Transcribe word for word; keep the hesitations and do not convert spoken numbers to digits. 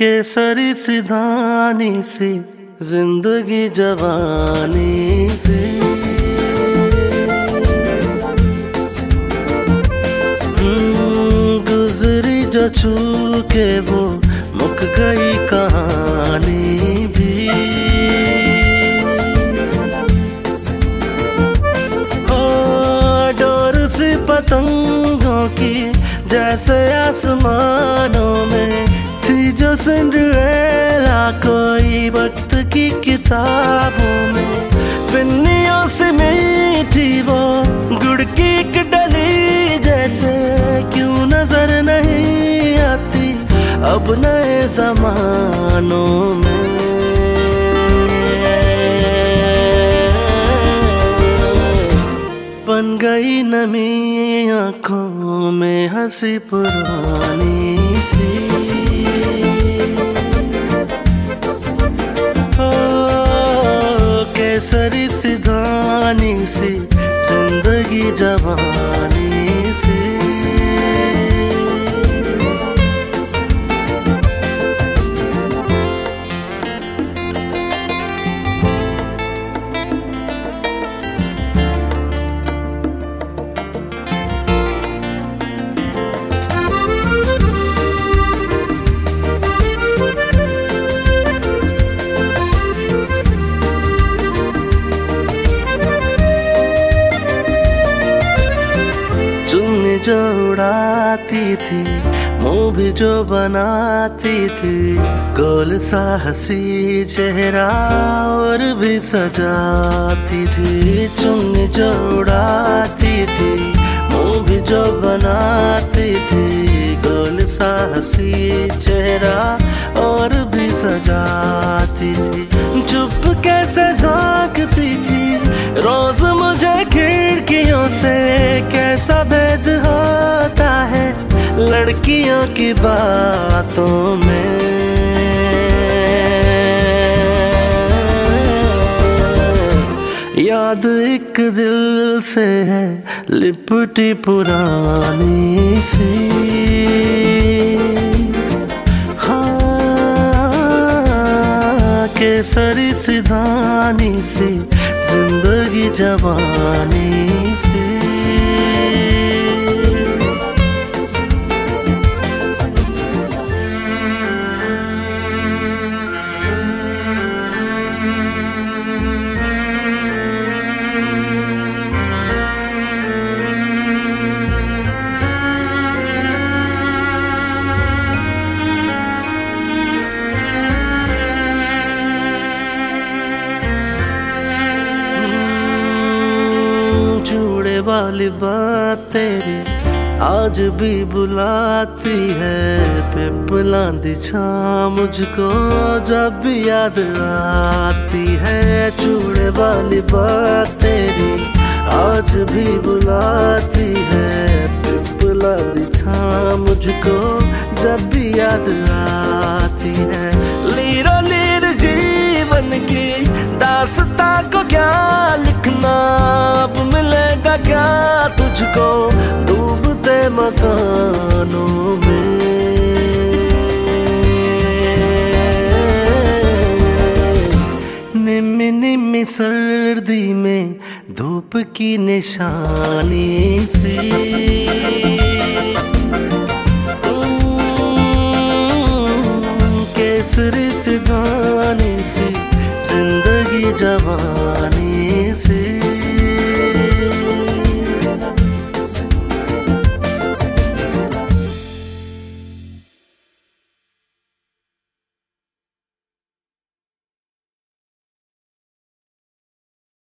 केसरी सिधानी सी जिंदगी जवानी से, गुजरी जो छू के वो मुक गई कहानी भी। ओ डोर सी पतंगों की जैसे आसमानों में थी जो सिंड्रेला कोई वक्त की किताबों में। पिन्नियों से मीठी वो गुड़ की एक डली जैसे क्यों नजर नहीं आती अब नए जमानों में। बन गई नमी आँखों में हंसी पुरानी सी, ओ केसरी सिधानी सी जिंदगी जवानी सी। जो उड़ाती थी मुँह भी जो बनाती थी, गोल सा हंसी चेहरा और भी सजाती थी। चुन्नी जो उड़ाती थी मुँह भी जो बनाती थी, गोल सा हंसी चेहरा और भी सजाती थी। चुप कैसे झांकती थी रोज मुझे खिड़कियों से, कैसा भेद होता है लड़कियों की बातों में। याद एक दिल से है लिपटी पुरानी सी, हाँ केसरी सिधानी सी जिंदगी जवानी से। वाली बात तेरी आज भी बुलाती है, पिपलां दी छां मुझको जब भी याद आती है। चूड़े वाली बात तेरी आज भी बुलाती है, पिपलां दी छां मुझको जब भी याद आती है। लीरो लीर जीवन की दास्तां को क्या लिखना, अब मिलेगा क्या तुझको डूबते मकानों में। निम्मी निम्मी सर्दी में धूप की निशानी सी, केसरी सिधानी सी जिंदगी जवानी।